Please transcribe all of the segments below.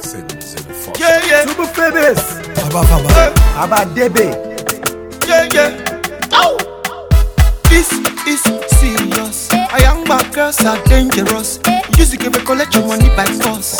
Yeah, yeah. Super famous. About Debe. Yeah, yeah. Oh. This is serious. A young bad girls are dangerous. Music ever collect your money by force.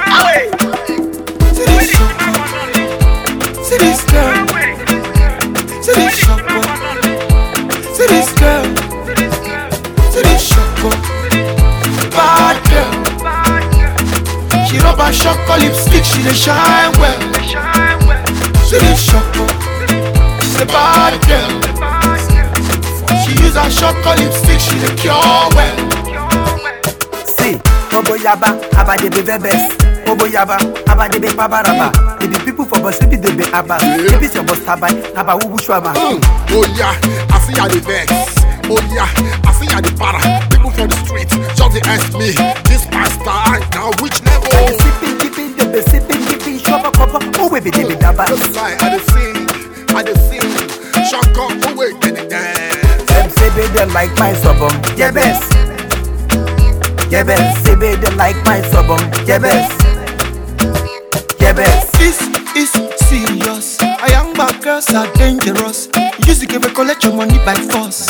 See this shopper. See this girl. See this shopper. See this girl. See this shopper. Bad girl. She rub her chocolate lipstick, she dey shine well. See this shopper. She's a bad girl. She use her chocolate lipstick, she dey cure well. See, Bobo Yaba, Aba de be best. Bobo Yaba, Aba de be pabaraba. If the people for bus, if they be Aba, if it's your bus tabai, Aba wubu shwaba. Oh yeah, I see how the vex. Oh yeah, I see how the para. People from the street just they ask me, this pastor now which level? Sipping, dipping, they be sipping, dipping, shwaba cover. Oh we be de be daba. Just like I dey sing, shaka, oh wait, they dance. Them say they like my suburb, yeah best. Yeah best, say they like my suburb, yeah best. Yeah best. This is serious. A young bad girls are dangerous. Music ever collect your money by force.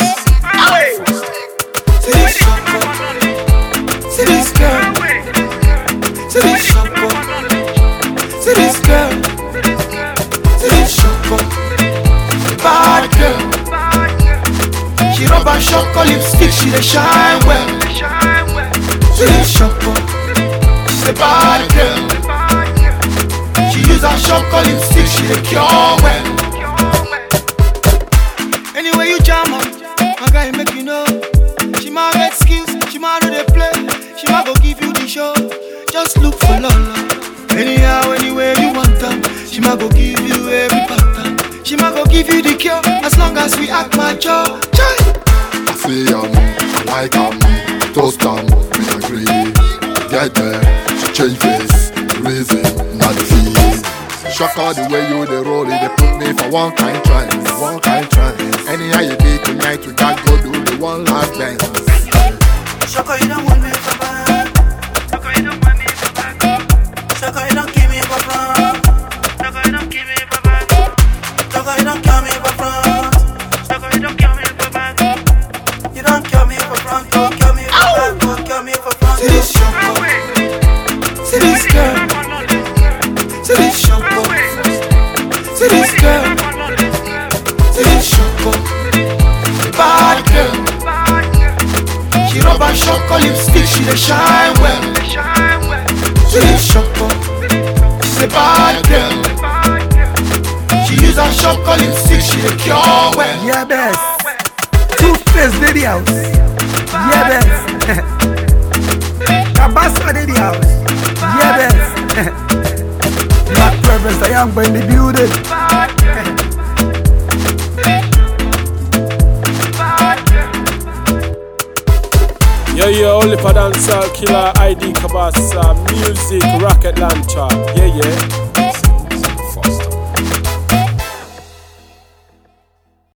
See this shopper. See this girl. See this shopper. See this girl. See this shopper. Bad girl. She rub her chocolate lipstick, she dey shine well. See this shopper. She's a bad girl. She use her chocolate lipstick, she dey cure well. Anyway you jam her, my guy make you know. She might get skills, she might do the play. She might go give you the show. Just look for Lola. Anyhow, anywhere you want them. She might go give you every pattern. She might go give you the cure, as long as we act mature. I see I like toast we agree. Get there, she change face, reason, not the fees. Shaka the way you dey roll it, they put me for one kind trance. Anyhow you be tonight, we can't go do the one last dance. Shaka, you don't want me for back. Shaka, you don't want me for back. Shaka, you don't give me for front. Shaka, you don't give me for back. Shaka, you don't kill me for front. Shaka, you don't kill me for back. You don't kill me for front, don't kill me for back, don't kill me for front. See this shopper. See this girl. See this shopper. See this girl. See this shopper. Bad girl. She rub her chocolate lipstick, she dey shine well. See this shopper. She's a bad girl. She use her chocolate lipstick, she dey cure well. Yeah best. Two-face lady house. Yeah best. Kabasa lady house. Yeah best. Black preference, a young boy in the building. Yeah, only for dancer, killer, ID, Kabasa, music, rocket launcher. Yeah.